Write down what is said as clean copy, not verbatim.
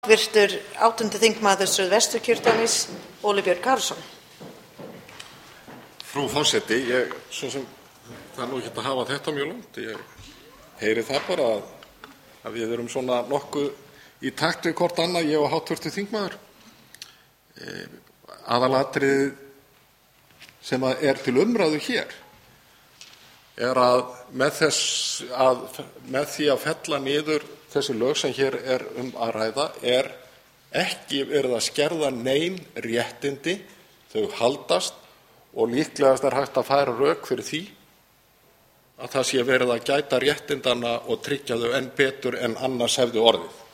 Virtur 8. þingmaður Suðvesturkjördæmis, Óli Björn Kárason. Frú forseti, það er nú ekki að hafa þetta mjög langt. Ég heyri það bara að við erum svona nokkuð í takt við hvort annað, ég og hv. þingmaður. Aðalatriðið sem er til umræðu hér er að með því að fella niður þessi lög sem hér er að ræða er ekki verið að skerða nein réttindi, þau haldast og líklegast er hægt að færa rök fyrir því að það sé verið að gæta réttindanna og tryggja þau enn betur en annars hefði orðið.